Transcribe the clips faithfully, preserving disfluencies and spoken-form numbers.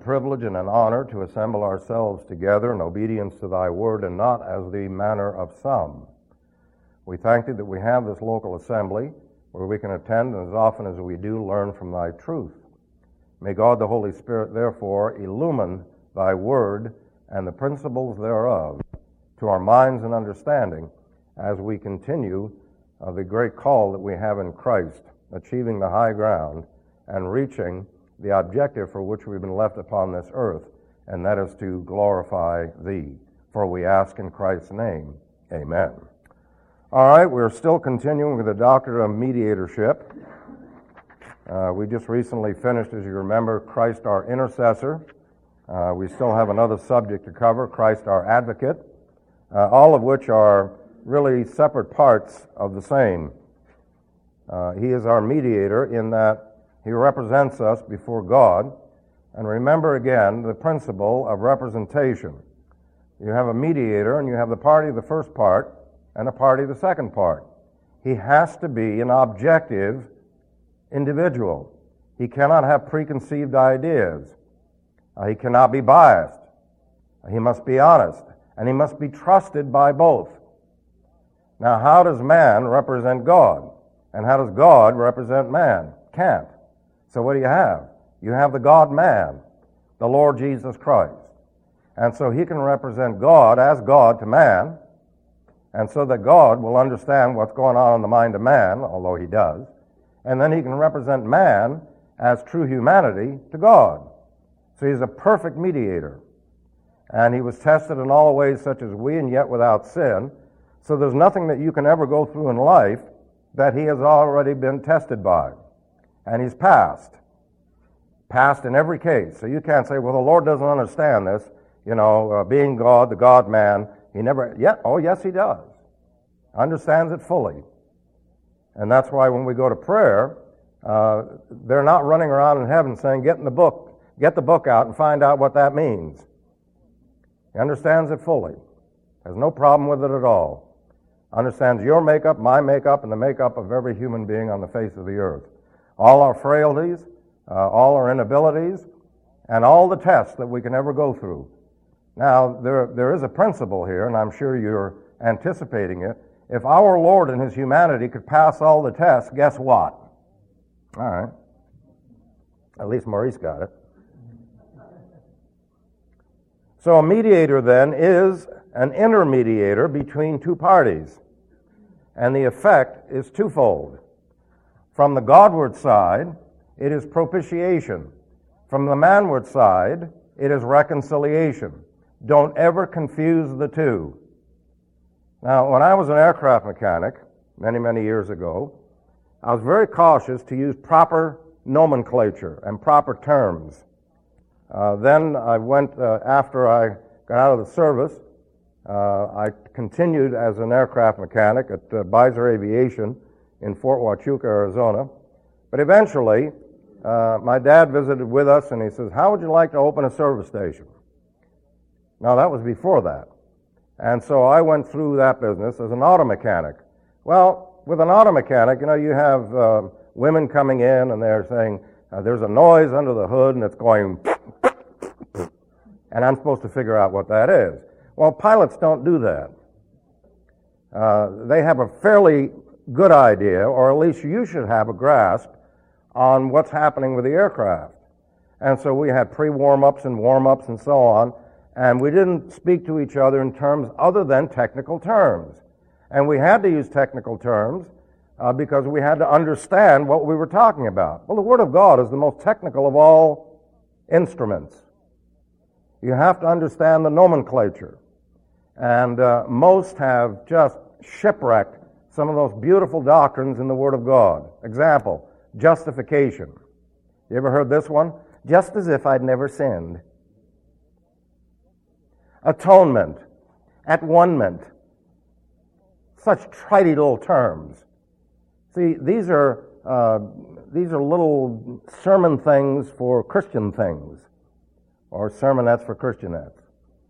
privilege and an honor to assemble ourselves together in obedience to thy word and not as the manner of some. We thank thee that we have this local assembly where we can attend and as often as we do learn from thy truth. May God the Holy Spirit therefore illumine thy word and the principles thereof to our minds and understanding as we continue uh, the great call that we have in Christ, achieving the high ground and reaching the objective for which we've been left upon this earth, and that is to glorify thee. For we ask in Christ's name, amen. All right, we're still continuing with the doctrine of mediatorship. Uh, we just recently finished, as you remember, Christ our intercessor. Uh, we still have another subject to cover, Christ our advocate, uh, all of which are really separate parts of the same. Uh, he is our mediator in that he represents us before God. And remember again the principle of representation. You have a mediator and you have the party of the first part and a party of the second part. He has to be an objective individual. He cannot have preconceived ideas. Uh, he cannot be biased. He must be honest. And he must be trusted by both. Now, how does man represent God? And how does God represent man? Can't. So what do you have? You have the God-man, the Lord Jesus Christ. And so he can represent God as God to man, and so that God will understand what's going on in the mind of man, although he does, and then he can represent man as true humanity to God. So he's a perfect mediator. And he was tested in all ways such as we, and yet without sin. So there's nothing that you can ever go through in life that he has already been tested by. And he's passed. Passed in every case. So you can't say, well, the Lord doesn't understand this. You know, uh, being God, the God-man, he never, yet, oh, yes, he does. Understands it fully. And that's why when we go to prayer, uh, they're not running around in heaven saying, get in the book, get the book out and find out what that means. He understands it fully. Has no problem with it at all. Understands your makeup, my makeup, and the makeup of every human being on the face of the earth. All our frailties, uh, all our inabilities, and all the tests that we can ever go through. Now, there there is a principle here, and I'm sure you're anticipating it. If our Lord in his humanity could pass all the tests, guess what? All right. At least Maurice got it. So a mediator, then, is an intermediator between two parties. And the effect is twofold. From the Godward side, it is propitiation. From the manward side, it is reconciliation. Don't ever confuse the two. Now, when I was an aircraft mechanic, many, many years ago, I was very cautious to use proper nomenclature and proper terms. Uh, then I went, uh, after I got out of the service, uh, I continued as an aircraft mechanic at uh, Beiser Aviation in Fort Huachuca, Arizona. But eventually, uh, my dad visited with us and he says, how would you like to open a service station? Now, that was before that. And so I went through that business as an auto mechanic. Well, with an auto mechanic, you know, you have uh, women coming in and they're saying, uh, there's a noise under the hood and it's going, and I'm supposed to figure out what that is. Well, pilots don't do that. Uh, they have a fairly good idea, or at least you should have a grasp on what's happening with the aircraft. And so we had pre-warm-ups and warm-ups and so on, and we didn't speak to each other in terms other than technical terms. And we had to use technical terms uh, because we had to understand what we were talking about. Well, the Word of God is the most technical of all instruments. You have to understand the nomenclature. And uh, most have just shipwrecked some of those beautiful doctrines in the Word of God. Example, justification. You ever heard this one? Just as if I'd never sinned. Atonement, at-one-ment. Such tridy little terms. See, these are uh, these are little sermon things for Christian things, or sermonettes for Christianettes.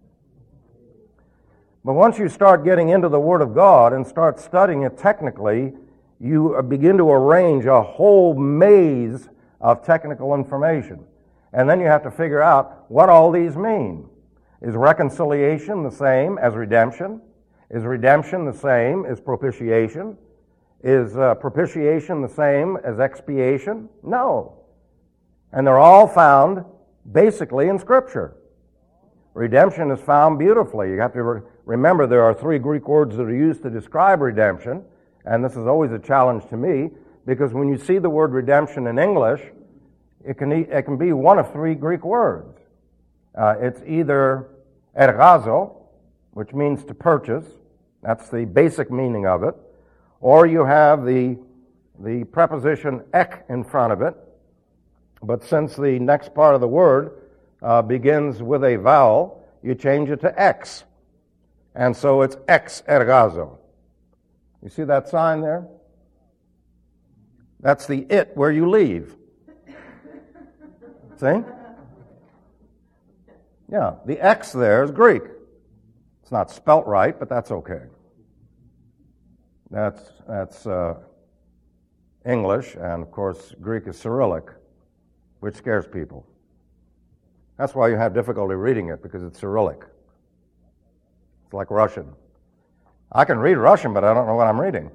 But once you start getting into the Word of God and start studying it technically, you begin to arrange a whole maze of technical information. And then you have to figure out what all these mean. Is reconciliation the same as redemption? Is redemption the same as propitiation? Is uh, propitiation the same as expiation? No. And they're all found basically in Scripture. Redemption is found beautifully. You have to re- remember there are three Greek words that are used to describe redemption, and this is always a challenge to me, because when you see the word redemption in English, it can, e- it can be one of three Greek words. Uh, it's either ergazo, which means to purchase. That's the basic meaning of it. Or you have the, the preposition ek in front of it. But since the next part of the word uh, begins with a vowel, you change it to x. And so it's ex ergazo. You see that sign there? That's the it where you leave. See? Yeah, the X there is Greek. It's not spelt right, but that's okay. That's that's uh, English, and of course Greek is Cyrillic, which scares people. That's why you have difficulty reading it, because it's Cyrillic. It's like Russian. I can read Russian, but I don't know what I'm reading.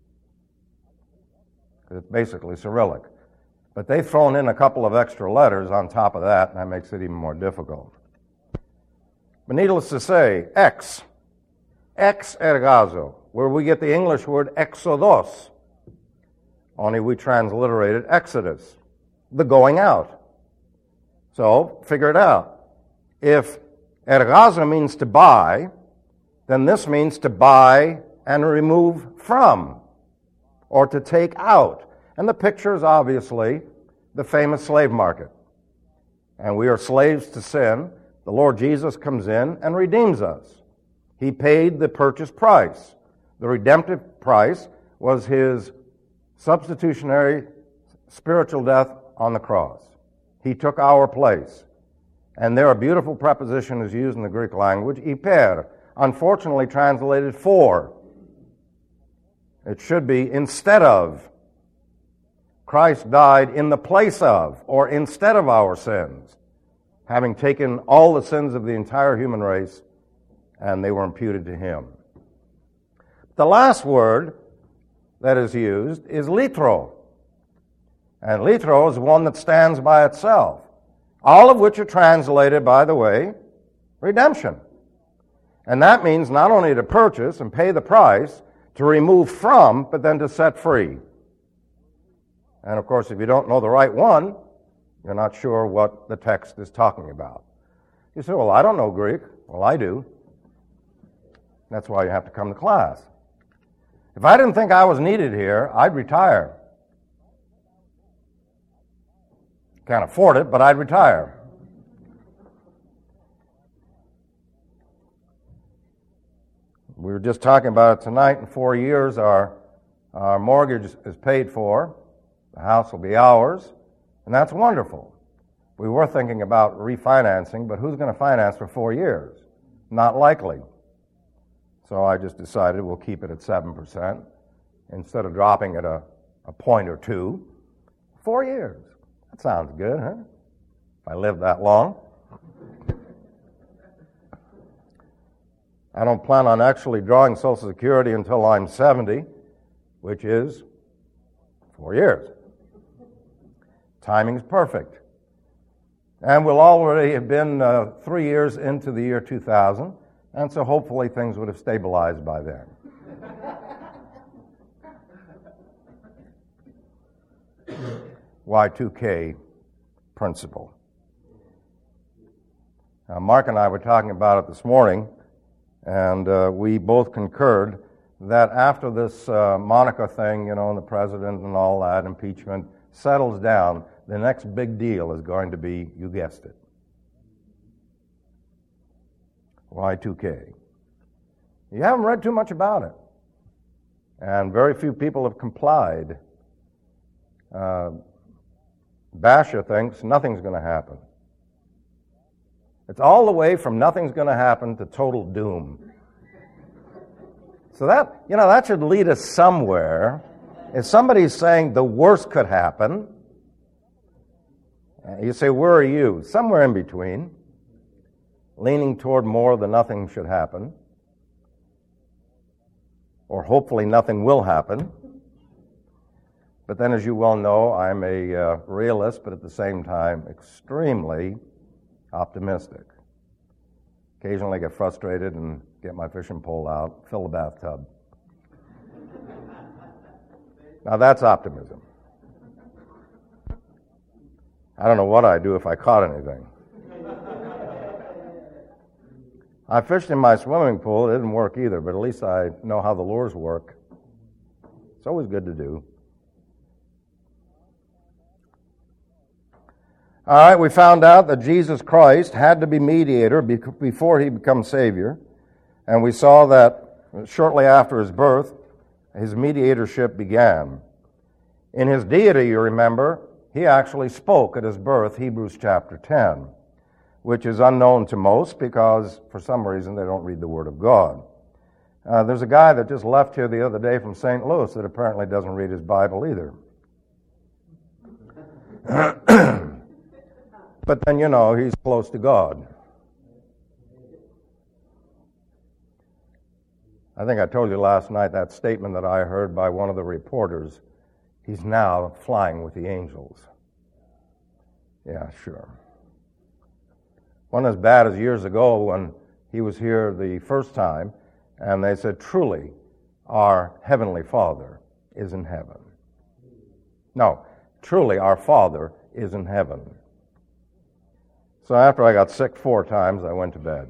It's basically Cyrillic. But they've thrown in a couple of extra letters on top of that, and that makes it even more difficult. But needless to say, ex, ex ergazo, where we get the English word exodos, only we transliterated exodus, the going out. So, figure it out. If ergazo means to buy, then this means to buy and remove from, or to take out. And the picture is obviously the famous slave market. And we are slaves to sin. The Lord Jesus comes in and redeems us. He paid the purchase price. The redemptive price was his substitutionary spiritual death on the cross. He took our place. And there a beautiful preposition is used in the Greek language, hyper, unfortunately translated for. It should be instead of. Christ died in the place of, or instead of our sins, having taken all the sins of the entire human race, and they were imputed to him. The last word that is used is litro. And litro is one that stands by itself. All of which are translated, by the way, redemption. And that means not only to purchase and pay the price, to remove from, but then to set free. And of course, if you don't know the right one, you're not sure what the text is talking about. You say, well, I don't know Greek. Well, I do. That's why you have to come to class. If I didn't think I was needed here, I'd retire. Can't afford it, but I'd retire. We were just talking about it tonight. In four years, our, our mortgage is paid for. The house will be ours, and that's wonderful. We were thinking about refinancing, but who's going to finance for four years? Not likely. So I just decided we'll keep it at seven percent instead of dropping it a, a point or two. Four years. That sounds good, huh? If I live that long. I don't plan on actually drawing Social Security until I'm seventy, which is four years. Timing's perfect. And we'll already have been uh, three years into the year two thousand, and so hopefully things would have stabilized by then. Y two K principle. Now, Mark and I were talking about it this morning, and uh, we both concurred that after this uh, Monica thing, you know, and the president and all that, impeachment, settles down, the next big deal is going to be, you guessed it, Y two K. You haven't read too much about it, and very few people have complied. Uh, Basha thinks nothing's going to happen. It's all the way from nothing's going to happen to total doom. So that, you know, that should lead us somewhere. If somebody's saying the worst could happen, Uh, You say, where are you? Somewhere in between, leaning toward more than nothing should happen, or hopefully nothing will happen. But then, as you well know, I'm a uh, realist, but at the same time, extremely optimistic. Occasionally I get frustrated and get my fishing pole out, fill the bathtub. Now that's optimism. I don't know what I'd do if I caught anything. I fished in my swimming pool. It didn't work either, but at least I know how the lures work. It's always good to do. All right, we found out that Jesus Christ had to be mediator before he becomes Savior. And we saw that shortly after his birth, his mediatorship began. In his deity, you remember, he actually spoke at his birth, Hebrews chapter ten, which is unknown to most because for some reason they don't read the Word of God. Uh, there's a guy that just left here the other day from Saint Louis that apparently doesn't read his Bible either. But then, you know, he's close to God. I think I told you last night that statement that I heard by one of the reporters. He's now flying with the angels. Yeah, sure. Wasn't as bad as years ago when he was here the first time, and they said, truly, our Heavenly Father is in heaven. No, truly, our Father is in heaven. So after I got sick four times, I went to bed.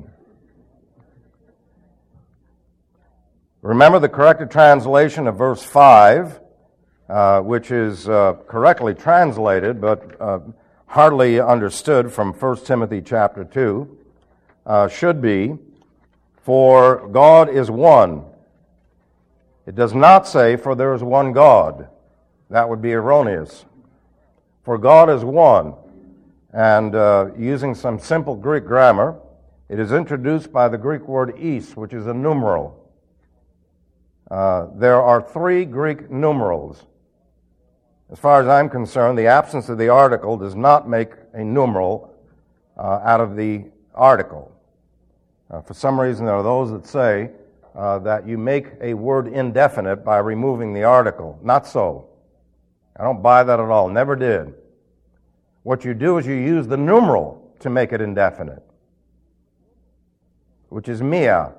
Remember the corrected translation of verse five, uh, which is uh, correctly translated, but uh, hardly understood from First Timothy chapter two, uh, should be, for God is one. It does not say, for there is one God. That would be erroneous. For God is one. And uh, using some simple Greek grammar, it is introduced by the Greek word is, which is a numeral. Uh, there are three Greek numerals. As far as I'm concerned, the absence of the article does not make a numeral uh, out of the article. Uh, for some reason, there are those that say uh, that you make a word indefinite by removing the article. Not so. I don't buy that at all. Never did. What you do is you use the numeral to make it indefinite, which is mia.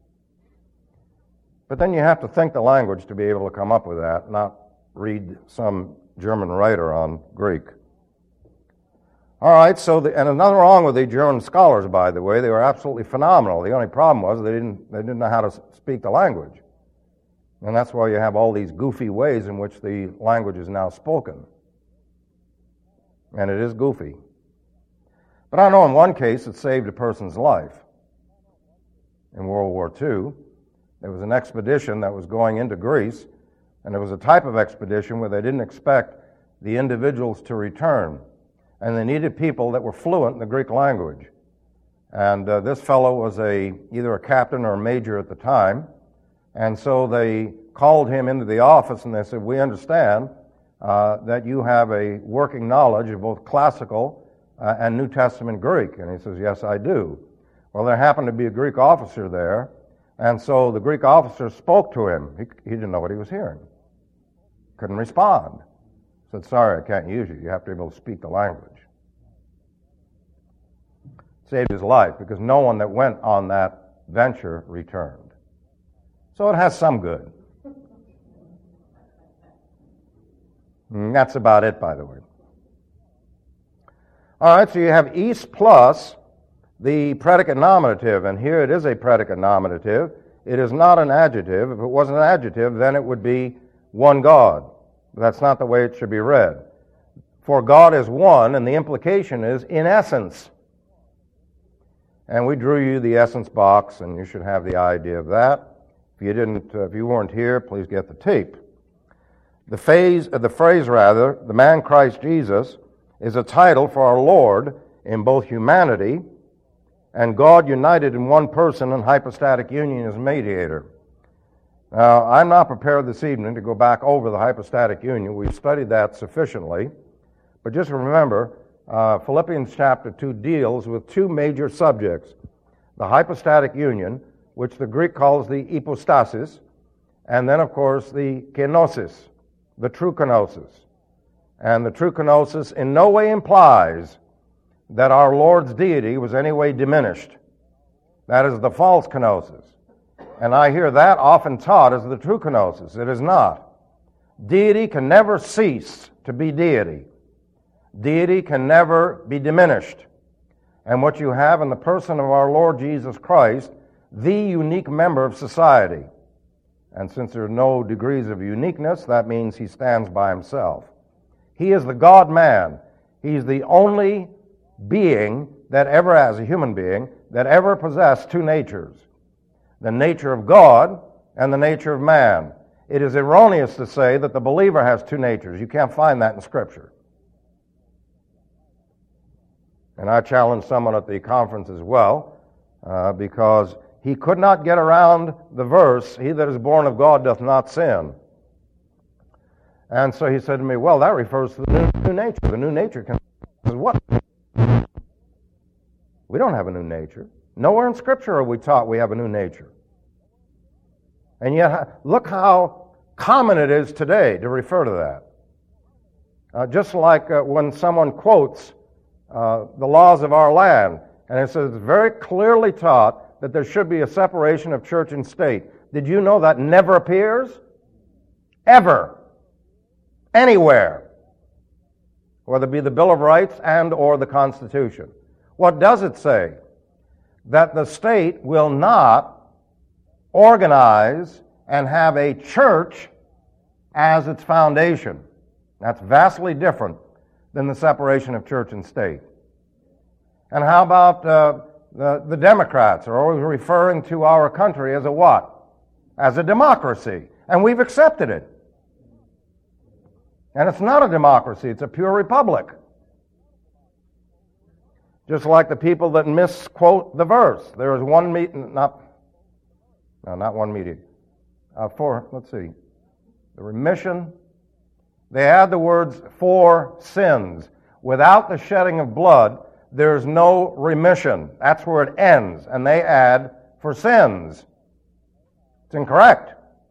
But then you have to think the language to be able to come up with that, not read some German writer on Greek. All right, so, the, and nothing wrong with the German scholars, by the way. They were absolutely phenomenal. The only problem was they didn't, they didn't know how to speak the language. And that's why you have all these goofy ways in which the language is now spoken. And it is goofy. But I know in one case it saved a person's life. In World War Two, there was an expedition that was going into Greece, and it was a type of expedition where they didn't expect the individuals to return. And they needed people that were fluent in the Greek language. And uh, this fellow was a either a captain or a major at the time. And so they called him into the office and they said, we understand Uh, that you have a working knowledge of both classical uh, and New Testament Greek. And he says, yes, I do. Well, there happened to be a Greek officer there, and so the Greek officer spoke to him. He, he didn't know what he was hearing. Couldn't respond. Said, sorry, I can't use you. You have to be able to speak the language. Saved his life because no one that went on that venture returned. So it has some good. And that's about it, by the way. All right, so you have is plus the predicate nominative, and here it is a predicate nominative. It is not an adjective. If it was an adjective, then it would be one God. But that's not the way it should be read. For God is one, and the implication is in essence. And we drew you the essence box, and you should have the idea of that. If you didn't, uh, if you weren't here, please get the tape. The phrase, the phrase rather, the man Christ Jesus, is a title for our Lord in both humanity and God united in one person in hypostatic union as mediator. Now, I'm not prepared this evening to go back over the hypostatic union. We've studied that sufficiently. But just remember uh, Philippians chapter two deals with two major subjects. The hypostatic union, which the Greek calls the hypostasis, and then, of course, the kenosis, the true kenosis. And the true kenosis in no way implies that our Lord's deity was any way diminished. That is the false kenosis. And I hear that often taught as the true kenosis. It is not. Deity can never cease to be deity. Deity can never be diminished. And what you have in the person of our Lord Jesus Christ, the unique member of society. And since there are no degrees of uniqueness, that means he stands by himself. He is the God-man. He's the only being that ever, as a human being, that ever possessed two natures. The nature of God and the nature of man. It is erroneous to say that the believer has two natures. You can't find that in Scripture. And I challenged someone at the conference as well, uh, because he could not get around the verse, "He that is born of God doth not sin." And so he said to me, well, that refers to the new, new nature. The new nature can... what? We don't have a new nature. Nowhere in Scripture are we taught we have a new nature. And yet, look how common it is today to refer to that. Uh, just like uh, when someone quotes uh, the laws of our land, and it says it's very clearly taught that there should be a separation of church and state. Did you know that never appears? Ever. Anywhere. Whether it be the Bill of Rights and or the Constitution. What does it say? That the state will not organize and have a church as its foundation. That's vastly different than the separation of church and state. And how about uh, the, the Democrats are always referring to our country as a what? As a democracy. And we've accepted it. And it's not a democracy, it's a pure republic. Just like the people that misquote the verse. There is one meeting, not, no, not one meeting. Uh, for, let's see, the remission. They add the words for sins. Without the shedding of blood, there's no remission. That's where it ends. And they add for sins. It's incorrect.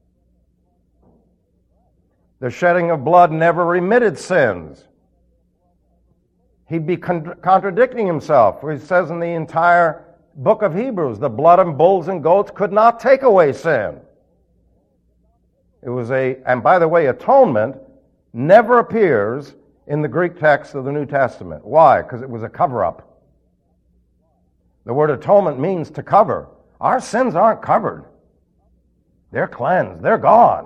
The shedding of blood never remitted sins. He'd be con- contradicting himself. He says in the entire book of Hebrews, the blood of bulls and goats could not take away sin. It was a, and by the way, atonement never appears in the Greek text of the New Testament. Why? Because it was a cover-up. The word atonement means to cover. Our sins aren't covered. They're cleansed. They're gone.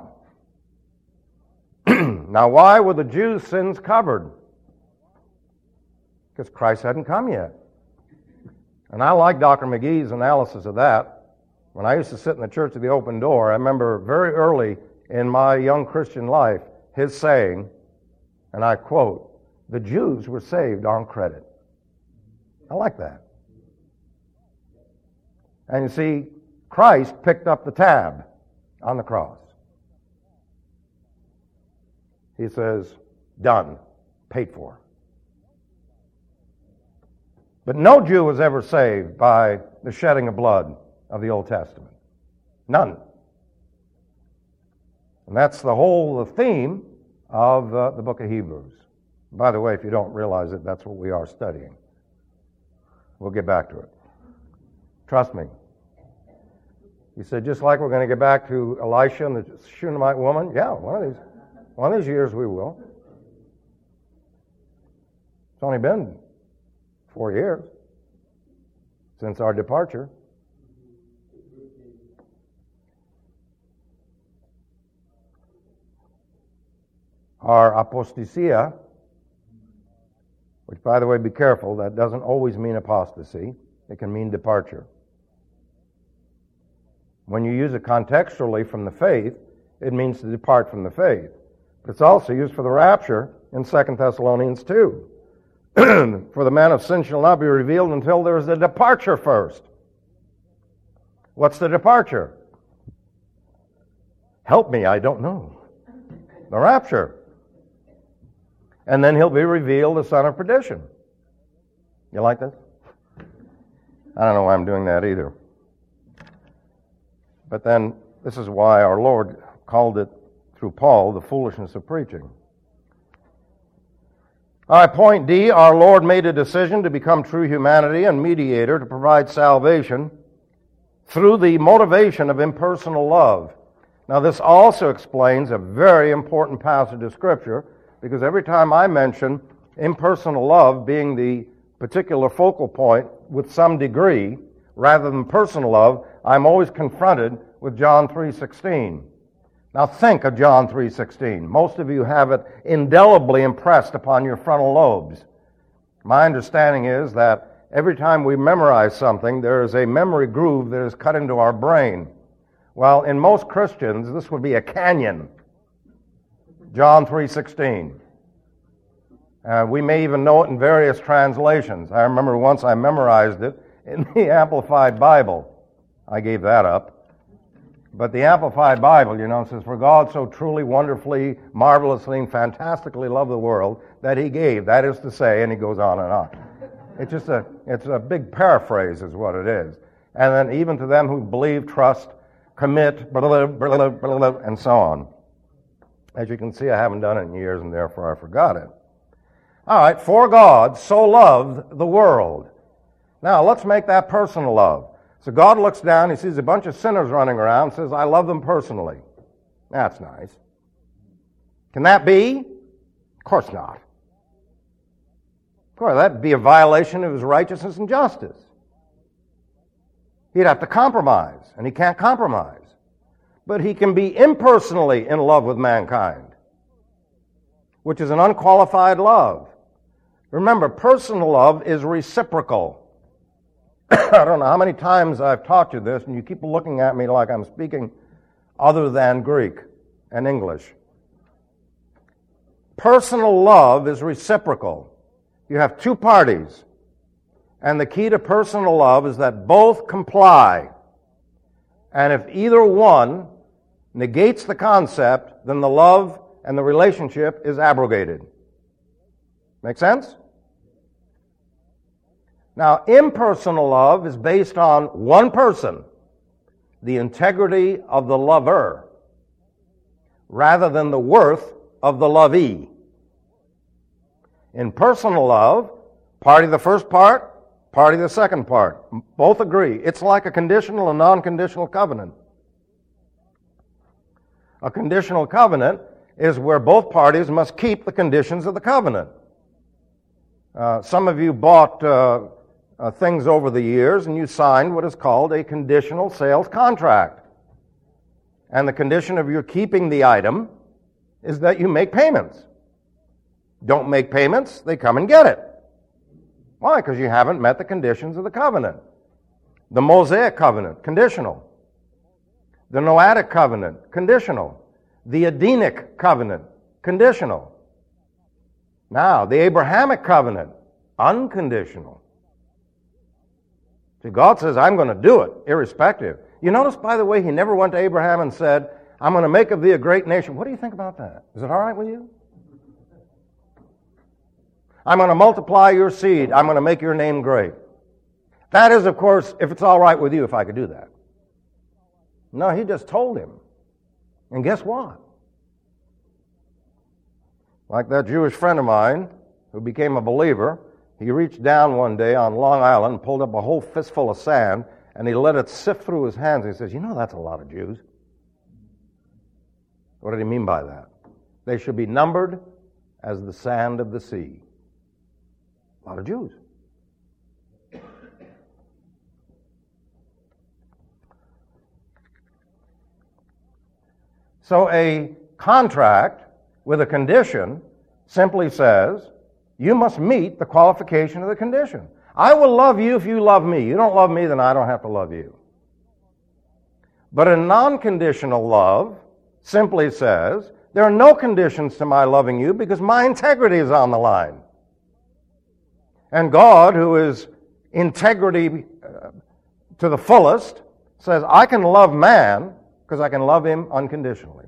Now, why were the Jews' sins covered? Because Christ hadn't come yet. And I like Doctor McGee's analysis of that. When I used to sit in the Church of the Open Door, I remember very early in my young Christian life, his saying, and I quote, "The Jews were saved on credit." I like that. And you see, Christ picked up the tab on the cross. He says, done, paid for. But no Jew was ever saved by the shedding of blood of the Old Testament. None. And that's the whole theme of uh, the book of Hebrews. By the way, if you don't realize it, that's what we are studying. We'll get back to it. Trust me. He said, just like we're going to get back to Elisha and the Shunammite woman, yeah, one of these, one of these years we will. It's only been four years since our departure. Our apostasia, which, by the way, be careful, that doesn't always mean apostasy. It can mean departure. When you use it contextually from the faith, it means to depart from the faith. But it's also used for the rapture in Second Thessalonians two. For the man of sin shall not be revealed until there is a departure first. What's the departure? Help me, I don't know. The rapture. And then he'll be revealed, the son of perdition. You like this? I don't know why I'm doing that either. But then, this is why our Lord called it, through Paul, the foolishness of preaching. All right, point D, our Lord made a decision to become true humanity and mediator to provide salvation through the motivation of impersonal love. Now, this also explains a very important passage of Scripture, because every time I mention impersonal love being the particular focal point with some degree, rather than personal love, I'm always confronted with John three sixteen. Now think of John three sixteen. Most of you have it indelibly impressed upon your frontal lobes. My understanding is that every time we memorize something, there is a memory groove that is cut into our brain. Well, in most Christians, this would be a canyon. John three sixteen. Uh, we may even know it in various translations. I remember once I memorized it in the Amplified Bible. I gave that up. But the Amplified Bible, you know, says, "For God so truly, wonderfully, marvelously, and fantastically loved the world that He gave." That is to say, and he goes on and on. It's just a, it's a big paraphrase is what it is. And then even to them who believe, trust, commit, blah, blah, blah, blah, blah, and so on. As you can see, I haven't done it in years, and therefore I forgot it. All right, for God so loved the world. Now, let's make that personal love. So God looks down, He sees a bunch of sinners running around, says, "I love them personally." That's nice. Can that be? Of course not. Of course, that'd be a violation of His righteousness and justice. He'd have to compromise, and He can't compromise. But He can be impersonally in love with mankind, which is an unqualified love. Remember, personal love is reciprocal. I don't know how many times I've taught you this, and you keep looking at me like I'm speaking other than Greek and English. Personal love is reciprocal. You have two parties, and the key to personal love is that both comply. And if either one negates the concept, then the love and the relationship is abrogated. Make sense? Now, impersonal love is based on one person, the integrity of the lover, rather than the worth of the lovee. In personal love, party the first part, party the second part. Both agree. It's like a conditional and non-conditional covenant. A conditional covenant is where both parties must keep the conditions of the covenant. Uh, some of you bought uh, uh, things over the years, and you signed what is called a conditional sales contract. And the condition of your keeping the item is that you make payments. Don't make payments, they come and get it. Why? Because you haven't met the conditions of the covenant. The Mosaic covenant, conditional. The Noahic covenant, conditional. The Edenic covenant, conditional. Now, the Abrahamic covenant, unconditional. See, God says, "I'm going to do it, irrespective." You notice, by the way, He never went to Abraham and said, "I'm going to make of thee a great nation." What do you think about that? Is it all right with you? "I'm going to multiply your seed. I'm going to make your name great." That is, of course, if it's all right with you, if I could do that. No, He just told him. And guess what? Like that Jewish friend of mine who became a believer, he reached down one day on Long Island, pulled up a whole fistful of sand, and he let it sift through his hands. He says, "You know, that's a lot of Jews." What did he mean by that? They should be numbered as the sand of the sea. A lot of Jews. So a contract with a condition simply says, you must meet the qualification of the condition. I will love you if you love me. You don't love me, then I don't have to love you. But a non-conditional love simply says, there are no conditions to my loving you because my integrity is on the line. And God, who is integrity uh, to the fullest, says, I can love man because I can love him unconditionally.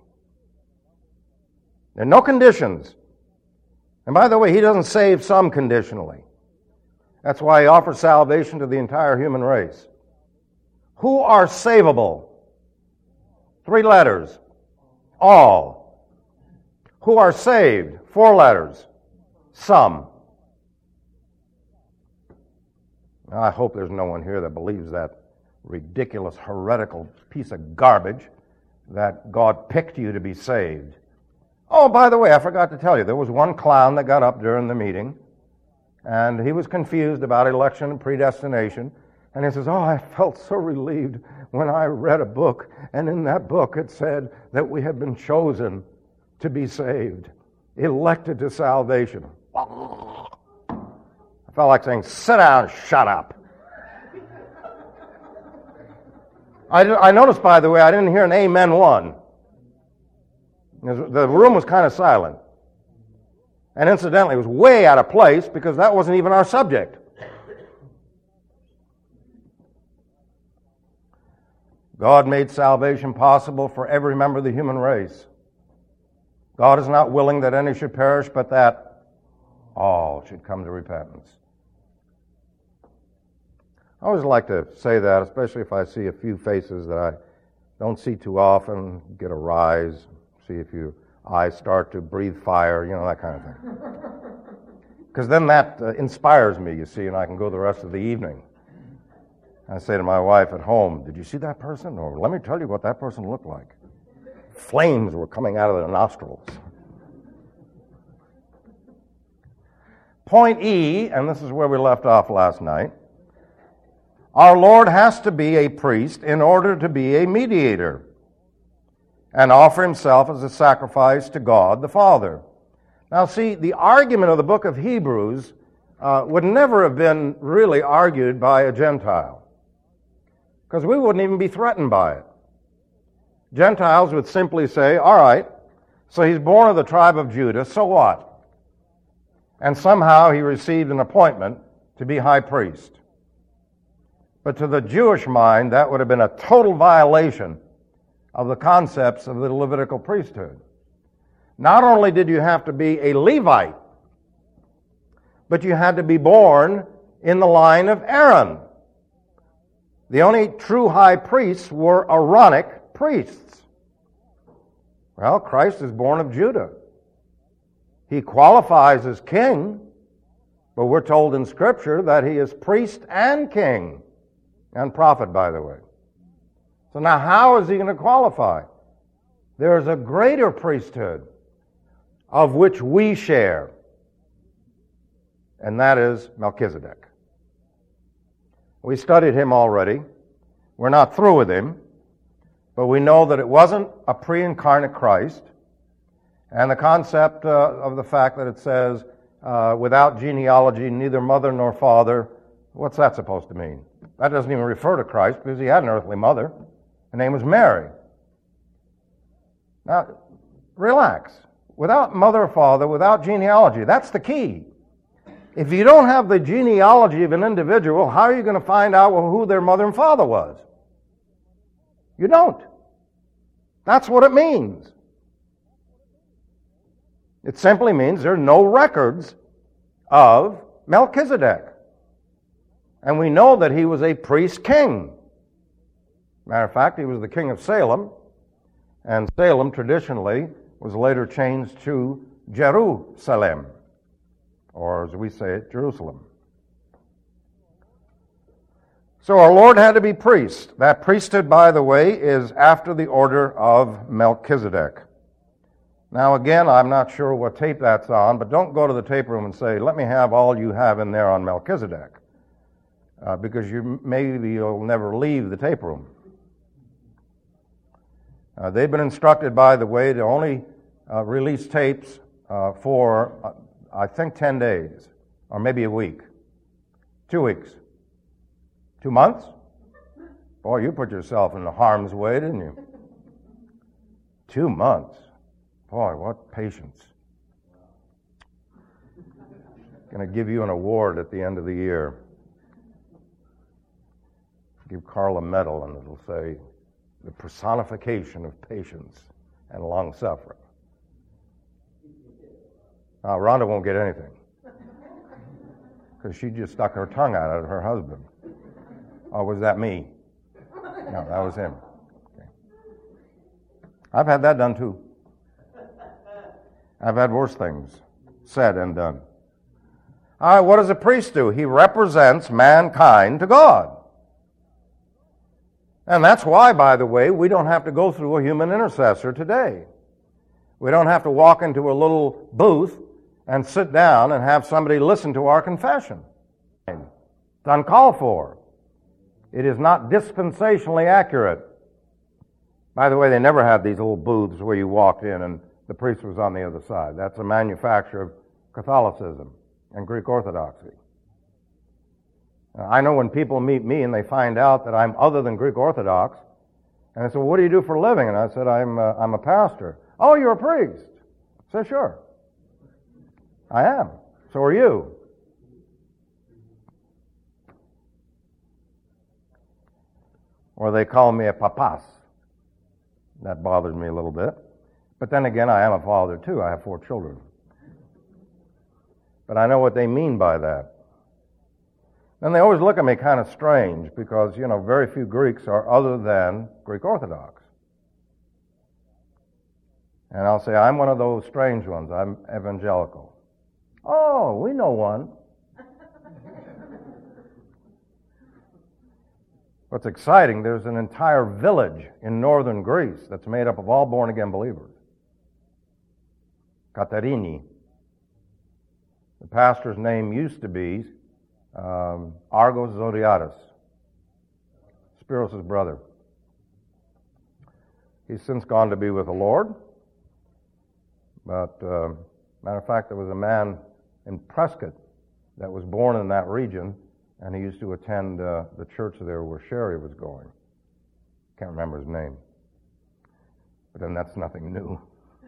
There are no conditions. And by the way, He doesn't save some conditionally. That's why he offers salvation to the entire human race. Who are savable? Three letters. All. Who are saved? Four letters. Some. Now, I hope there's no one here that believes that ridiculous, heretical piece of garbage that God picked you to be saved. Oh, by the way, I forgot to tell you, there was one clown that got up during the meeting, and he was confused about election and predestination, and he says, oh, I felt so relieved when I read a book, and in that book it said that we have been chosen to be saved, elected to salvation. I felt like saying, sit down, shut up. I, I noticed, by the way, I didn't hear an amen one. The room was kind of silent. And incidentally, it was way out of place because that wasn't even our subject. God made salvation possible for every member of the human race. God is not willing that any should perish, but that all should come to repentance. I always like to say that, especially if I see a few faces that I don't see too often, get a rise, see if your eyes start to breathe fire, you know, that kind of thing. Because then that uh, inspires me, you see, and I can go the rest of the evening. I say to my wife at home, did you see that person? Or let me tell you what that person looked like. Flames were coming out of their nostrils. Point E, and this is where we left off last night, our Lord has to be a priest in order to be a mediator and offer himself as a sacrifice to God the Father. Now see, the argument of the book of Hebrews uh, would never have been really argued by a Gentile, because we wouldn't even be threatened by it. Gentiles would simply say, all right, so he's born of the tribe of Judah, so what? And somehow he received an appointment to be high priest. But to the Jewish mind, that would have been a total violation of the concepts of the Levitical priesthood. Not only did you have to be a Levite, but you had to be born in the line of Aaron. The only true high priests were Aaronic priests. Well, Christ is born of Judah. He qualifies as king, but we're told in Scripture that he is priest and king, and prophet, by the way. So now how is he going to qualify? There is a greater priesthood of which we share, and that is Melchizedek. We studied him already. We're not through with him, but we know that it wasn't a pre-incarnate Christ, and the concept uh, of the fact that it says, uh, without genealogy, neither mother nor father, what's that supposed to mean? That doesn't even refer to Christ because he had an earthly mother. Her name was Mary. Now, relax. Without mother or father, without genealogy, that's the key. If you don't have the genealogy of an individual, how are you going to find out who their mother and father was? You don't. That's what it means. It simply means there are no records of Melchizedek. And we know that he was a priest king. Matter of fact, he was the king of Salem, and Salem traditionally was later changed to Jerusalem, or as we say it, Jerusalem. So our Lord had to be priest. That priesthood, by the way, is after the order of Melchizedek. Now again, I'm not sure what tape that's on, but don't go to the tape room and say, let me have all you have in there on Melchizedek. Uh, because you maybe you'll never leave the tape room. Uh, they've been instructed, by the way, to only uh, release tapes uh, for, uh, I think, ten days, or maybe a week. Two weeks. Two months? Boy, you put yourself in harm's way, didn't you? Two months. Boy, what patience. Going to give you an award at the end of the year. Give Carl a medal, and it'll say, the personification of patience and long-suffering. Now, Rhonda won't get anything. because she just stuck her tongue out at her husband. Or was that me? No, that was him. Okay. I've had that done too. I've had worse things said and done. All right, what does a priest do? He represents mankind to God. And that's why, by the way, we don't have to go through a human intercessor today. We don't have to walk into a little booth and sit down and have somebody listen to our confession. It's uncalled for. It is not dispensationally accurate. By the way, they never had these little booths where you walked in and the priest was on the other side. That's a manufacture of Catholicism and Greek Orthodoxy. I know when people meet me and they find out that I'm other than Greek Orthodox, and they say, well, what do you do for a living? And I said, I'm uh, I'm a pastor. Oh, you're a priest? I said, sure. I am. So are you. Or they call me a papas. That bothers me a little bit. But then again, I am a father too. I have four children. But I know what they mean by that. And they always look at me kind of strange because, you know, very few Greeks are other than Greek Orthodox. And I'll say, I'm one of those strange ones. I'm evangelical. Oh, we know one. What's exciting, there's an entire village in northern Greece that's made up of all born-again believers. Katarini. The pastor's name used to be um, Argos Zodiatis, Spiros' brother. He's since gone to be with the Lord. But, uh, matter of fact, there was a man in Prescott that was born in that region, and he used to attend uh, the church there where Sherry was going. Can't remember his name. But then that's nothing new.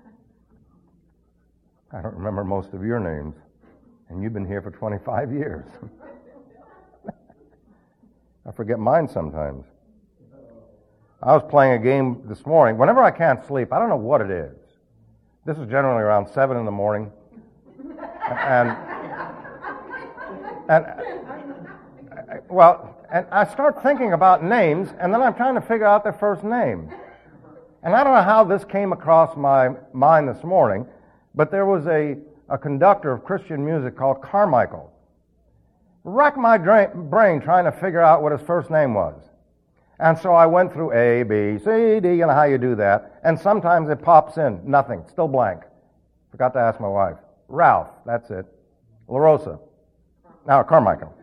I don't remember most of your names, and you've been here for twenty-five years. I forget mine sometimes. I was playing a game this morning. Whenever I can't sleep, I don't know what it is. This is generally around seven in the morning, and and well, and I start thinking about names, and then I'm trying to figure out their first name. And I don't know how this came across my mind this morning, but there was a, a conductor of Christian music called Carmichael. Racked my dra- brain trying to figure out what his first name was. And so I went through A, B, C, D, you know how you do that. And sometimes it pops in, nothing, still blank. Forgot to ask my wife. Ralph, that's it. La Rosa. Now, Carmichael.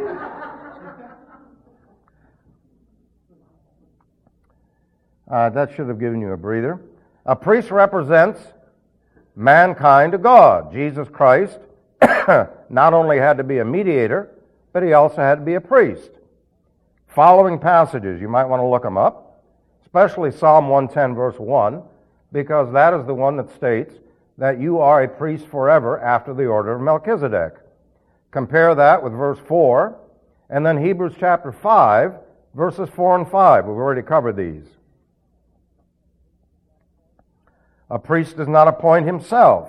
Uh, that should have given you a breather. A priest represents mankind to God. Jesus Christ not only had to be a mediator, but he also had to be a priest. Following passages, you might want to look them up, especially Psalm one ten, verse one, because that is the one that states that you are a priest forever after the order of Melchizedek. Compare that with verse four, and then Hebrews chapter five, verses four and five. We've already covered these. A priest does not appoint himself.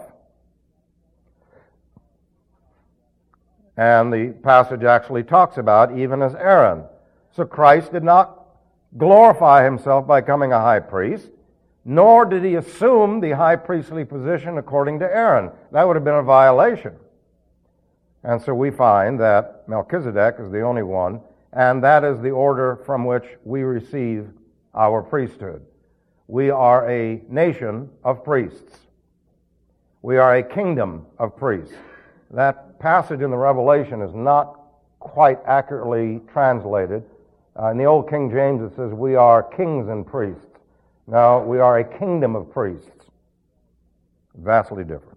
And the passage actually talks about even as Aaron. So Christ did not glorify himself by becoming a high priest, nor did he assume the high priestly position according to Aaron. That would have been a violation. And so we find that Melchizedek is the only one, and that is the order from which we receive our priesthood. We are a nation of priests. We are a kingdom of priests. That passage in the Revelation is not quite accurately translated. Uh, in the Old King James it says we are kings and priests. No, we are a kingdom of priests. Vastly different.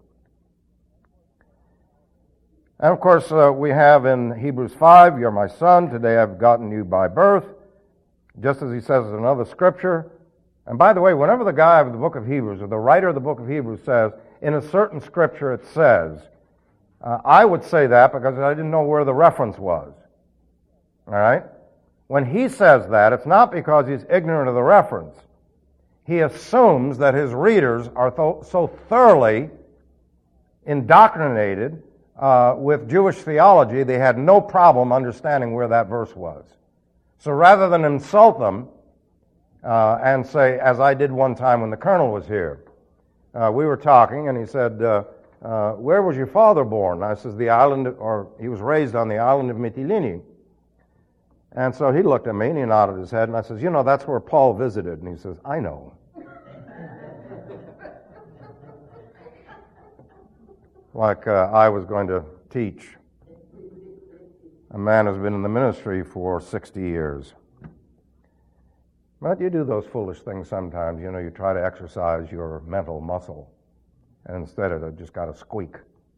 And of course uh, we have in Hebrews five, you're my son, today I've gotten you by birth. Just as he says in another scripture. And by the way, whenever the guy of the book of Hebrews, or the writer of the book of Hebrews says, in a certain scripture it says, uh, I would say that because I didn't know where the reference was. All right? When he says that, it's not because he's ignorant of the reference. He assumes that his readers are th- so thoroughly indoctrinated uh, with Jewish theology, they had no problem understanding where that verse was. So rather than insult them uh, and say, as I did one time when the colonel was here, uh, we were talking, and he said, uh, uh, where was your father born? And I says, the island, of, or he was raised on the island of Mytilene. And so he looked at me and he nodded his head, and I says, you know, that's where Paul visited. And he says, I know. Like uh, I was going to teach a man who's been in the ministry for sixty years. But you do those foolish things sometimes. You know, you try to exercise your mental muscle, and instead of it just got to squeak.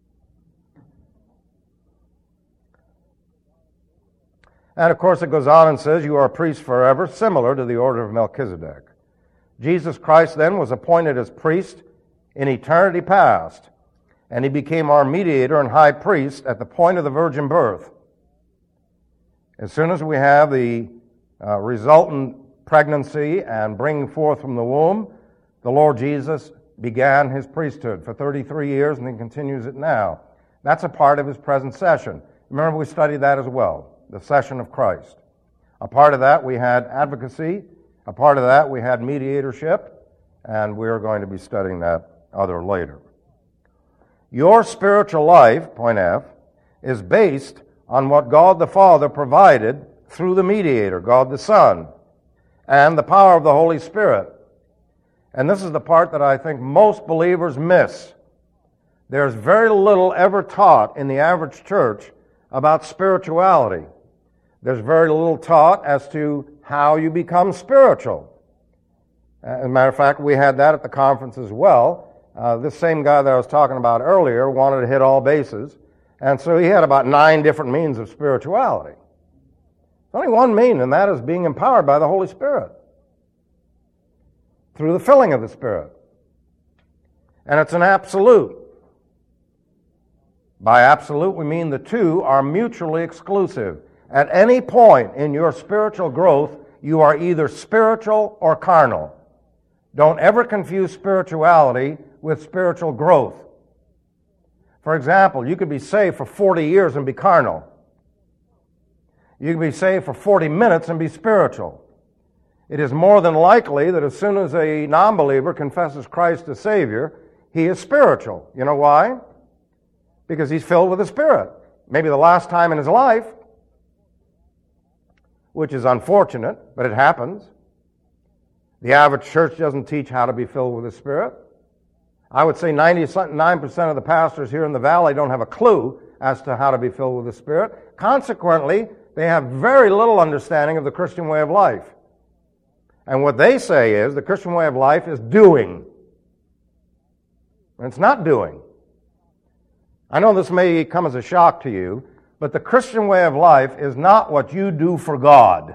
And of course it goes on and says, you are a priest forever, similar to the order of Melchizedek. Jesus Christ then was appointed as priest in eternity past, and he became our mediator and high priest at the point of the virgin birth. As soon as we have the uh, resultant pregnancy and bringing forth from the womb, the Lord Jesus began his priesthood for thirty-three years and then continues it now. That's a part of his present session. Remember, we studied that as well, the session of Christ. A part of that we had advocacy, a part of that we had mediatorship, and we're going to be studying that other later. Your spiritual life, point F, is based on what God the Father provided through the mediator, God the Son, and the power of the Holy Spirit. And this is the part that I think most believers miss. There's very little ever taught in the average church about spirituality. There's very little taught as to how you become spiritual. As a matter of fact, we had that at the conference as well. Uh, this same guy that I was talking about earlier wanted to hit all bases, and so he had about nine different means of spirituality. There's only one mean, and that is being empowered by the Holy Spirit through the filling of the Spirit. And it's an absolute. By absolute, we mean the two are mutually exclusive. At any point in your spiritual growth, you are either spiritual or carnal. Don't ever confuse spirituality with spiritual growth. For example, you could be saved for forty years and be carnal. You could be saved for forty minutes and be spiritual. It is more than likely that as soon as a non-believer confesses Christ as Savior, he is spiritual. You know why? Because he's filled with the Spirit. Maybe the last time in his life, which is unfortunate, but it happens. The average church doesn't teach how to be filled with the Spirit. I would say ninety-nine percent of the pastors here in the valley don't have a clue as to how to be filled with the Spirit. Consequently, they have very little understanding of the Christian way of life. And what they say is the Christian way of life is doing. And it's not doing. I know this may come as a shock to you, but the Christian way of life is not what you do for God.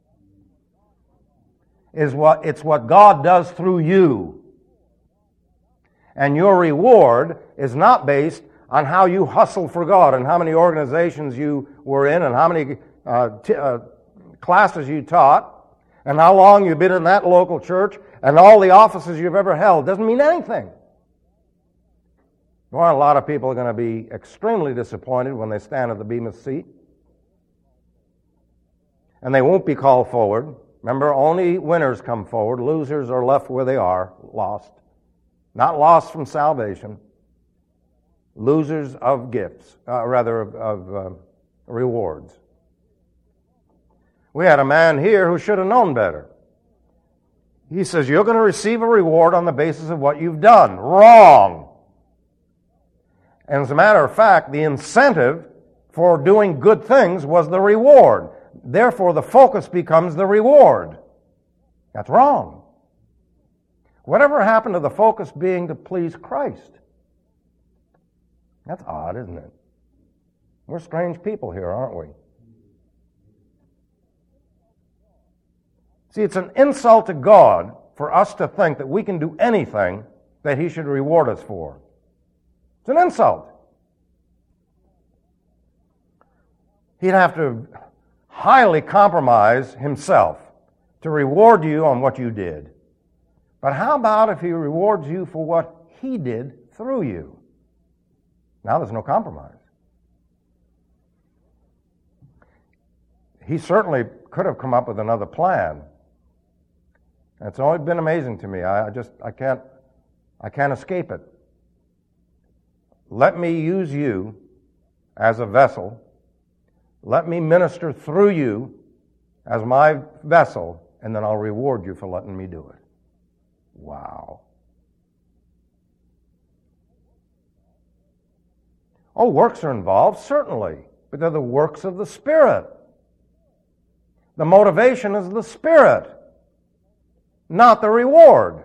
Is what, it's what God does through you. And your reward is not based on how you hustle for God and how many organizations you were in and how many uh, t- uh, classes you taught and how long you've been in that local church and all the offices you've ever held. Doesn't mean anything. Well, a lot of people are going to be extremely disappointed when they stand at the Bema seat. And they won't be called forward. Remember, only winners come forward. Losers are left where they are, lost. Not lost from salvation. Losers of gifts, uh, rather of, of uh, rewards. We had a man here who should have known better. He says, you're going to receive a reward on the basis of what you've done. Wrong. And as a matter of fact, the incentive for doing good things was the reward. Therefore, the focus becomes the reward. That's wrong. Whatever happened to the focus being to please Christ? That's odd, isn't it? We're strange people here, aren't we? See, it's an insult to God for us to think that we can do anything that He should reward us for. It's an insult. He'd have to highly compromise Himself to reward you on what you did. But how about if He rewards you for what He did through you? Now there's no compromise. he certainly could have come up with another plan. It's always been amazing to me. I just, I can't, I can't escape it. Let me use you as a vessel. Let me minister through you as my vessel, and then I'll reward you for letting me do it. Wow. Oh, works are involved, certainly, but they're the works of the Spirit. The motivation is the Spirit, not the reward.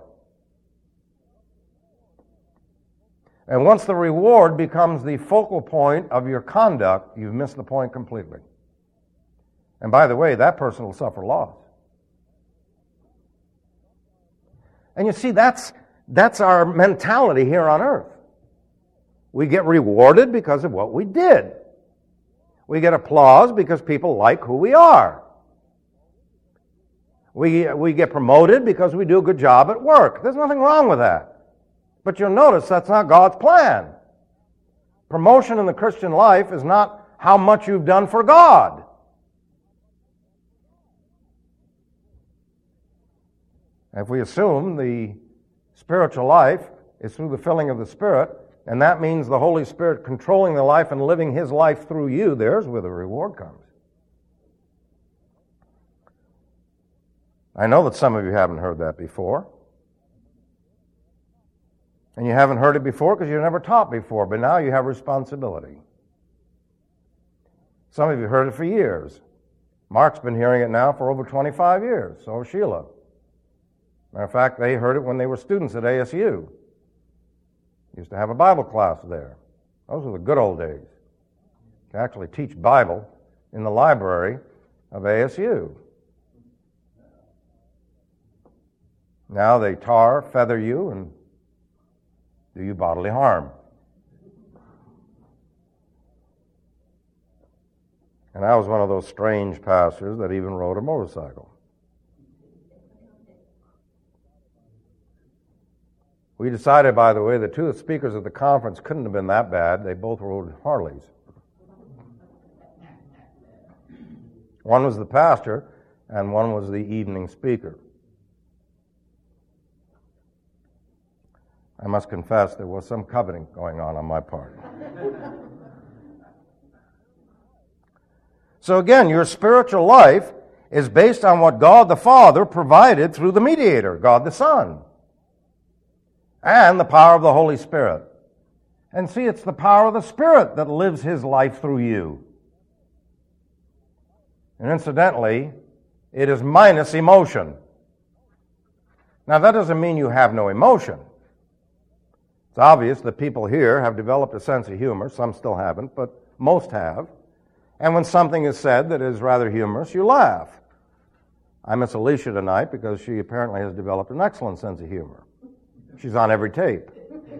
And once the reward becomes the focal point of your conduct, you've missed the point completely. And by the way, that person will suffer loss. And you see, that's, that's our mentality here on earth. We get rewarded because of what we did. We get applause because people like who we are. We, we get promoted because we do a good job at work. There's nothing wrong with that. But you'll notice that's not God's plan. Promotion in the Christian life is not how much you've done for God. If we assume the spiritual life is through the filling of the Spirit, and that means the Holy Spirit controlling the life and living His life through you, there's where the reward comes. I know that some of you haven't heard that before. And you haven't heard it before because you've never taught before, but now you have responsibility. Some of you heard it for years. Mark's been hearing it now for over twenty-five years, so has Sheila. Matter of fact, they heard it when they were students at A S U. Used to have a Bible class there. Those were the good old days. To actually teach Bible in the library of A S U. Now they tar, feather you, and do you bodily harm. And I was one of those strange pastors that even rode a motorcycle. We decided, by the way, the two speakers at the conference couldn't have been that bad. They both rode Harleys. One was the pastor, and one was the evening speaker. I must confess there was some coveting going on on my part. So again, your spiritual life is based on what God the Father provided through the mediator, God the Son, and the power of the Holy Spirit. And see, it's the power of the Spirit that lives His life through you. And incidentally, it is minus emotion. Now, that doesn't mean you have no emotion. It's obvious that people here have developed a sense of humor. Some still haven't, but most have. And when something is said that is rather humorous, you laugh. I miss Alicia tonight because she apparently has developed an excellent sense of humor. She's on every tape.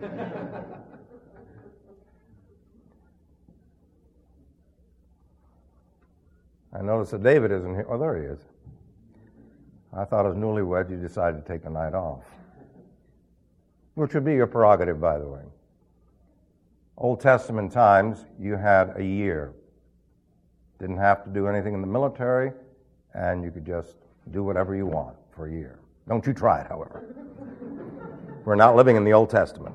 I notice that David isn't here. Oh, there he is. I thought as newlywed you decided to take the night off. Which would be your prerogative, by the way. Old Testament times, you had a year. Didn't have to do anything in the military, and you could just do whatever you want for a year. Don't you try it, however. We're not living in the Old Testament.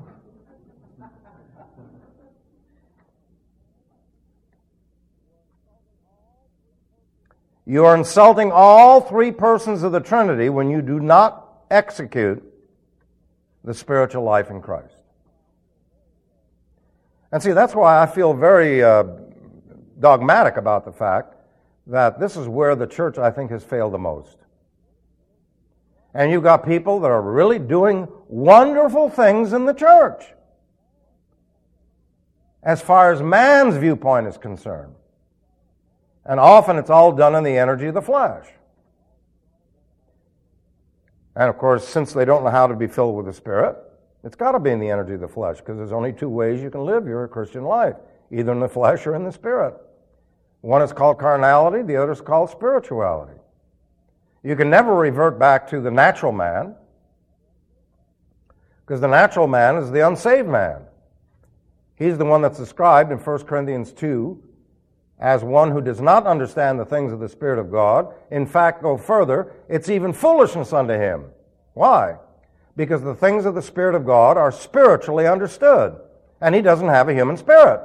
You are insulting all three persons of the Trinity when you do not execute the spiritual life in Christ. And see, that's why I feel very uh, dogmatic about the fact that this is where the church, I think, has failed the most. And you've got people that are really doing wonderful things in the church as far as man's viewpoint is concerned. And often it's all done in the energy of the flesh. And of course, since they don't know how to be filled with the Spirit, it's got to be in the energy of the flesh, because there's only two ways you can live your Christian life, either in the flesh or in the Spirit. One is called carnality, the other is called spirituality. You can never revert back to the natural man, because the natural man is the unsaved man. He's the one that's described in First Corinthians two, as one who does not understand the things of the Spirit of God. In fact, go further, it's even foolishness unto him. Why? Because the things of the Spirit of God are spiritually understood, and he doesn't have a human spirit.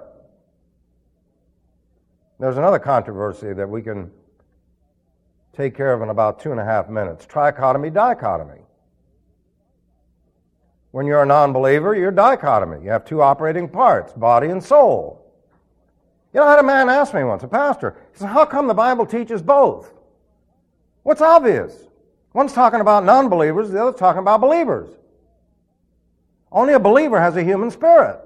There's another controversy that we can take care of in about two and a half minutes. Trichotomy, dichotomy. When you're a non-believer, you're dichotomy. You have two operating parts, body and soul. You know, I had a man ask me once, a pastor, he said, how come the Bible teaches both? What's obvious? One's talking about non-believers, the other's talking about believers. Only a believer has a human spirit.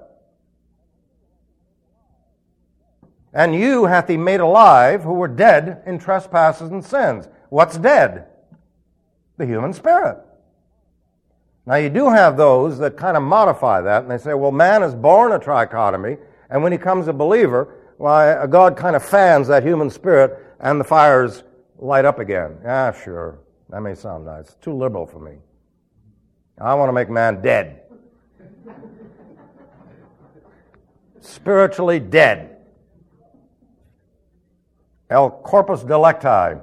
And you hath he made alive who were dead in trespasses and sins. What's dead? The human spirit. Now you do have those that kind of modify that, and they say, well, man is born a trichotomy, and when he becomes a believer, why, God kind of fans that human spirit, and the fires light up again. Ah, sure, that may sound nice. It's too liberal for me. I want to make man dead. Spiritually dead. El corpus delicti.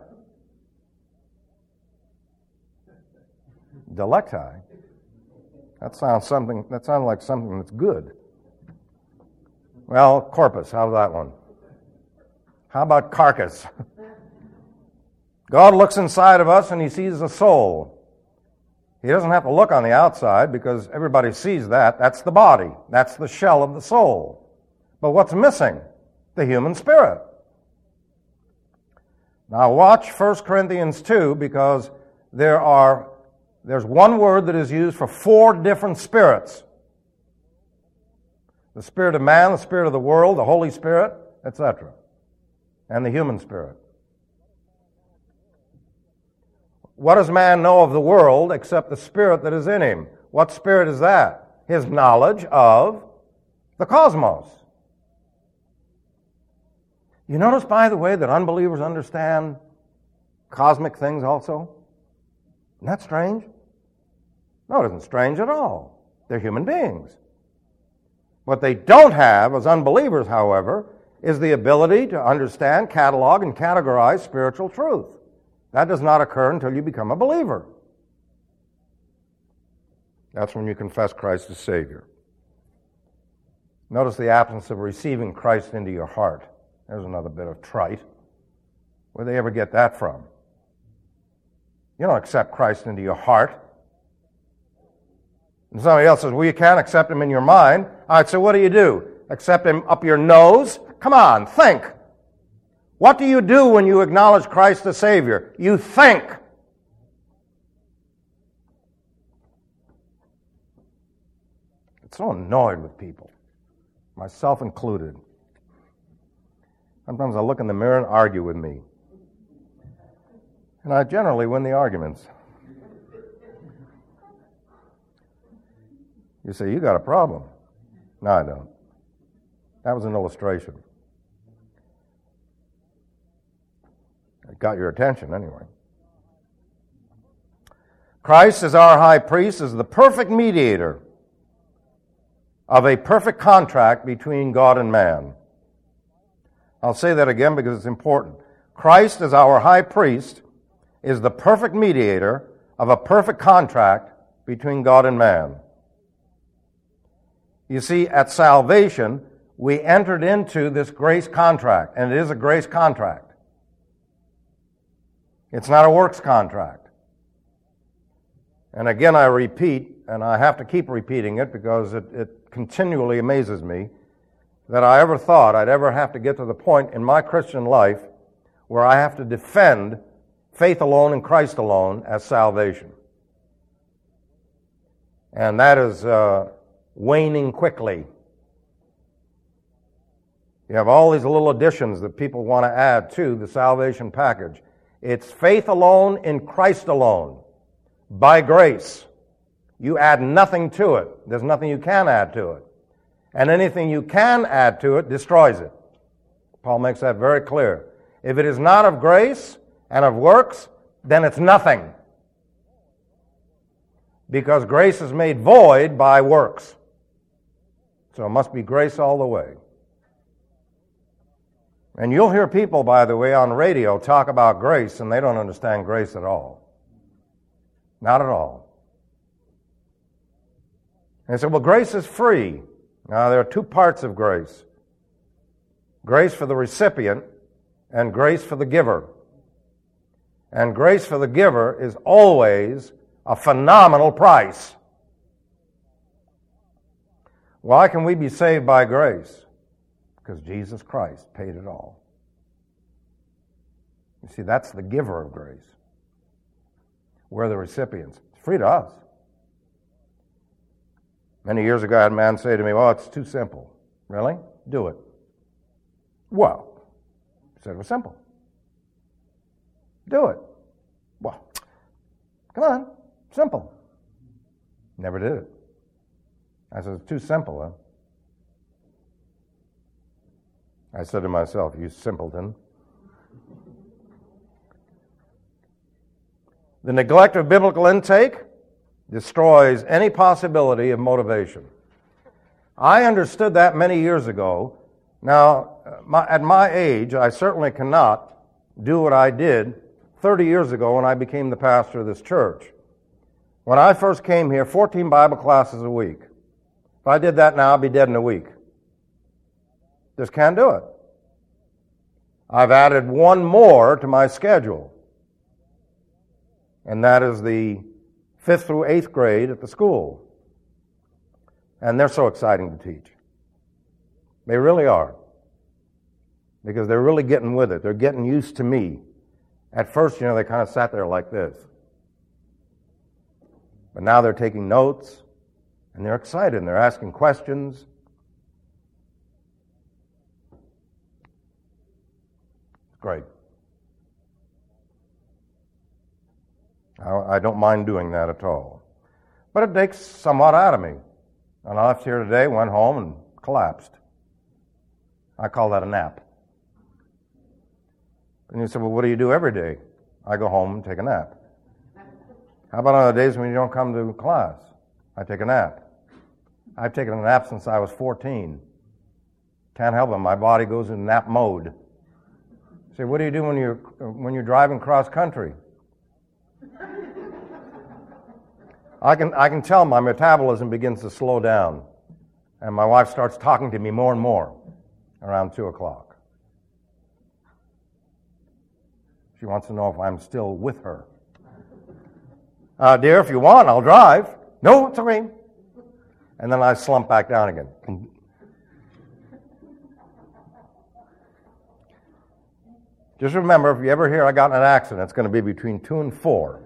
Delicti? That sounds something. That sounds like something that's good. Well, corpus, how's that one? How about carcass? God looks inside of us and he sees a soul. He doesn't have to look on the outside because everybody sees that. That's the body. That's the shell of the soul. But what's missing? The human spirit. Now watch First Corinthians two, because there are there's one word that is used for four different spirits. The spirit of man, the spirit of the world, the Holy Spirit, et cetera, and the human spirit. What does man know of the world except the spirit that is in him? What spirit is that? His knowledge of the cosmos. You notice, by the way, that unbelievers understand cosmic things also? Isn't that strange? No, it isn't strange at all. They're human beings. What they don't have as unbelievers, however, is the ability to understand, catalog, and categorize spiritual truth. That does not occur until you become a believer. That's when you confess Christ as Savior. Notice the absence of receiving Christ into your heart. There's another bit of trite. Where'd they ever get that from? You don't accept Christ into your heart. And somebody else says, well, you can't accept him in your mind. All right, so what do you do? Accept him up your nose? Come on, think. What do you do when you acknowledge Christ as Savior? You think. I'm so annoyed with people, myself included. Sometimes I look in the mirror and argue with me. And I generally win the arguments. You say, you got a problem. No, I don't. That was an illustration. It got your attention anyway. Christ as our high priest is the perfect mediator of a perfect contract between God and man. I'll say that again because it's important. Christ as our high priest is the perfect mediator of a perfect contract between God and man. You see, at salvation, we entered into this grace contract, and it is a grace contract. It's not a works contract. And again, I repeat, and I have to keep repeating it because it, it continually amazes me that I ever thought I'd ever have to get to the point in my Christian life where I have to defend faith alone in Christ alone as salvation. And that is uh, waning quickly. You have all these little additions that people want to add to the salvation package. It's faith alone in Christ alone, by grace. You add nothing to it. There's nothing you can add to it. And anything you can add to it destroys it. Paul makes that very clear. If it is not of grace and of works, then it's nothing. Because grace is made void by works. So it must be grace all the way. And you'll hear people, by the way, on radio talk about grace, and they don't understand grace at all. Not at all. And they say, well, grace is free. Now, there are two parts of grace. Grace for the recipient and grace for the giver. And grace for the giver is always a phenomenal price. Why can we be saved by grace? Because Jesus Christ paid it all. You see, that's the giver of grace. We're the recipients. It's free to us. Many years ago, I had a man say to me, well, it's too simple. Really? Do it. Well, he said it was simple. Do it. Well, come on, simple. Never did it. I said, it's too simple, huh? I said to myself, you simpleton. The neglect of biblical intake destroys any possibility of motivation. I understood that many years ago. Now, my, at my age, I certainly cannot do what I did thirty years ago when I became the pastor of this church. When I first came here, fourteen Bible classes a week. If I did that now, I'd be dead in a week. Just can't do it. I've added one more to my schedule, and that is the fifth through eighth grade at the school. And they're so exciting to teach. They really are. Because they're really getting with it. They're getting used to me. At first, you know, they kind of sat there like this. But now they're taking notes, and they're excited, and they're asking questions. It's great. I don't mind doing that at all. But it takes somewhat out of me. And I left here today, went home, and collapsed. I call that a nap. And you say, well, what do you do every day? I go home and take a nap. How about on the days when you don't come to class? I take a nap. I've taken a nap since I was fourteen. Can't help it. My body goes in nap mode. You say, what do you do when you're, when you're driving cross country? I can, I can tell my metabolism begins to slow down. And my wife starts talking to me more and more around two o'clock. She wants to know if I'm still with her. Uh, dear, if you want, I'll drive. No, it's okay. And then I slump back down again. Just remember, if you ever hear I got in an accident, it's going to be between two and four.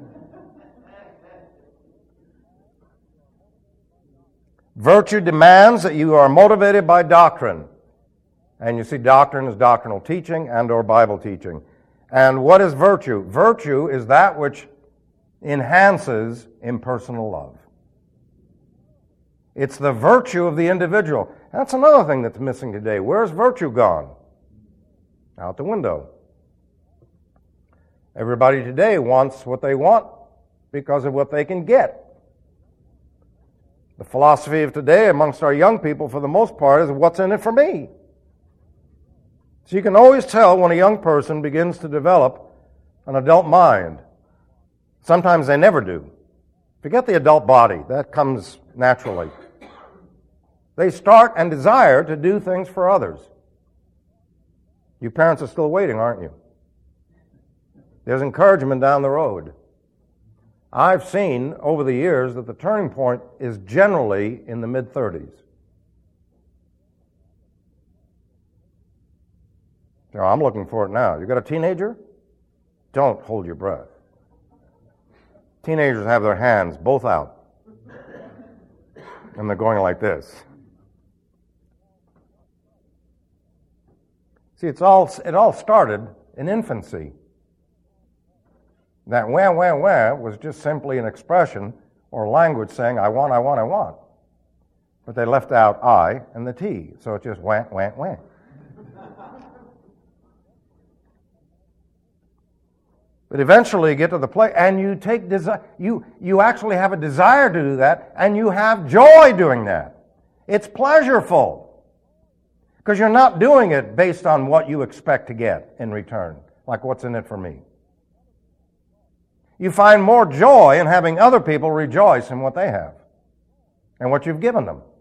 Virtue demands that you are motivated by doctrine. And you see, doctrine is doctrinal teaching and or Bible teaching. And what is virtue? Virtue is that which enhances impersonal love. It's the virtue of the individual. That's another thing that's missing today. Where's virtue gone? Out the window. Everybody today wants what they want because of what they can get. The philosophy of today amongst our young people, for the most part, is what's in it for me. So you can always tell when a young person begins to develop an adult mind. Sometimes they never do. Forget the adult body. That comes naturally. They start and desire to do things for others. You parents are still waiting, aren't you? There's encouragement down the road. I've seen over the years that the turning point is generally in the mid-thirties. So I'm looking for it now. You got a teenager? Don't hold your breath. Teenagers have their hands both out. And they're going like this. See, it's all it all started in infancy. That wah, wah, wah was just simply an expression or language saying, I want, I want, I want. But they left out I and the T, so it's just wah, wah, wah. But eventually you get to the place, and you take desi- you you actually have a desire to do that, and you have joy doing that. It's pleasureful. Because you're not doing it based on what you expect to get in return, like what's in it for me. You find more joy in having other people rejoice in what they have and what you've given them.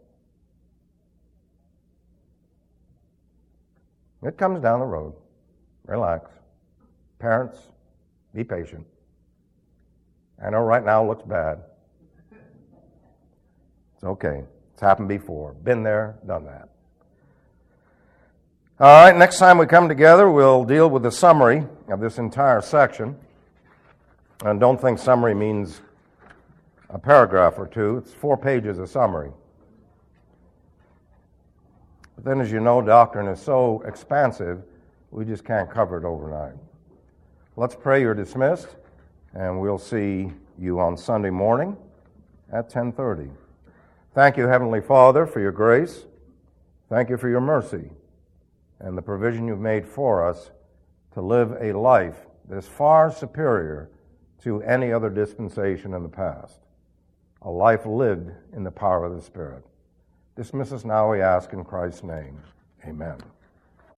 It comes down the road. Relax. Parents, be patient. I know right now it looks bad. It's okay. It's happened before. Been there, done that. All right, next time we come together, we'll deal with the summary of this entire section. And don't think summary means a paragraph or two. It's four pages of summary. But then, as you know, doctrine is so expansive, we just can't cover it overnight. Let's pray. You're dismissed, and we'll see you on Sunday morning at ten thirty. Thank you, Heavenly Father, for your grace. Thank you for your mercy and the provision you've made for us to live a life that is far superior to any other dispensation in the past, a life lived in the power of the Spirit. Dismiss us now, we ask in Christ's name. Amen.